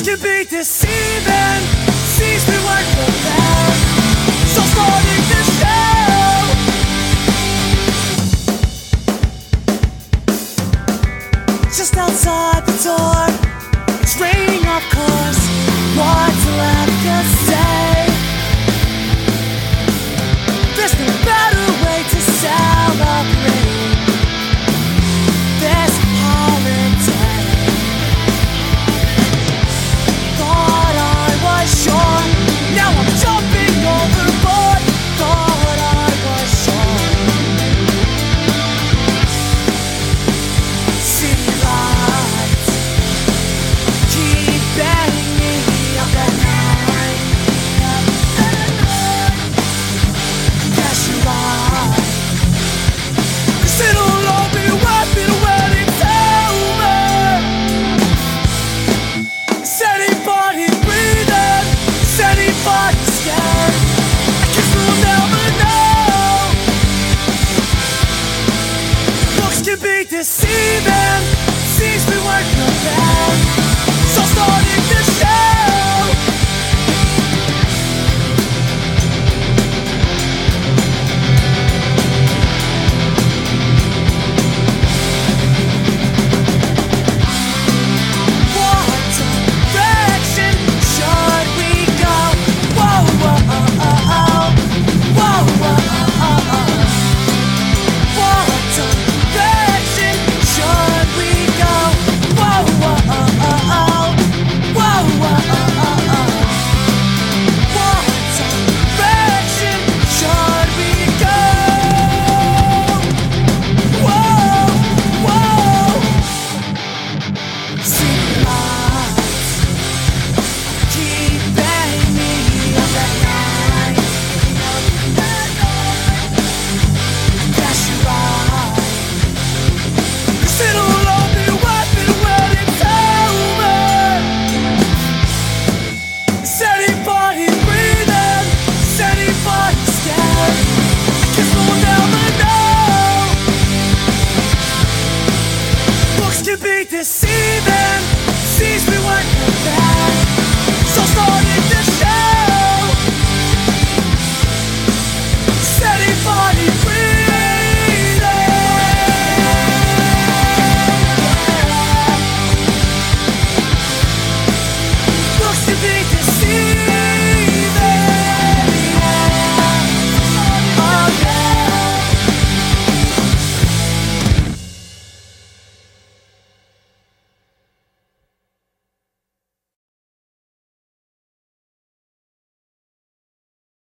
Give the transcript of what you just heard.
can be deceiving, sees me work for them. So starting the show, just outside the door, it's raining of course. What's left to say? There's no better way to celebrate this holiday. Thought I was sure, now I'm jumping overboard. Thought I was sure. City lights keep banging me up at night. Guess you're right, 'cause it'll all be worth it when it's over. Is anybody breathing? Is anybody scared? I guess we'll never know. Looks can be deceiving, seems we work for them. So starting the show, what direction should we go? Whoa, whoa, oh, oh, oh. Whoa, whoa, oh, oh, oh. What direction should we go? Whoa, whoa, oh, oh, oh. Whoa, whoa, oh, oh, oh. What direction should we go? Whoa, whoa. City lights keep banging me up at night. Guess you're right, 'cause it'll all be worth it when it's over. Is anybody breathing? Is anybody scared? I guess we'll never know. Looks can be deceiving, sees me work for them. So starting